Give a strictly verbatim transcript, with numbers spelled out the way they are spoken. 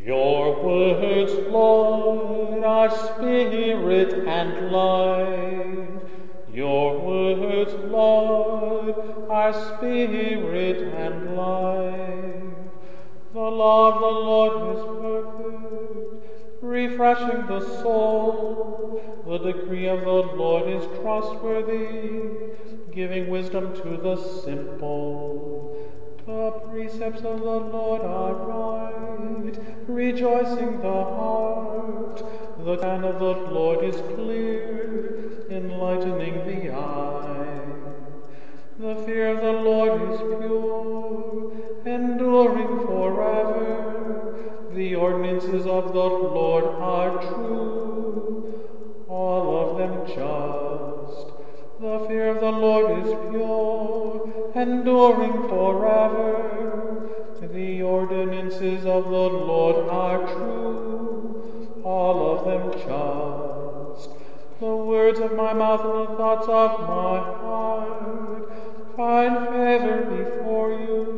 Your words, Lord, are spirit and life. Your words, Lord, are spirit and life. The law of the Lord is perfect, refreshing the soul. The decree of the Lord is trustworthy, giving wisdom to the simple. The precepts of the Lord are right, rejoicing the heart. The command of the Lord is clear, enlightening the eye. The fear of the Lord is pure, enduring forever. The ordinances of the Lord are true, all of them just. The fear of the Lord is pure, enduring forever. The ordinances of the Lord are true, all of them just. The words of my mouth and the thoughts of my heart find favor before you,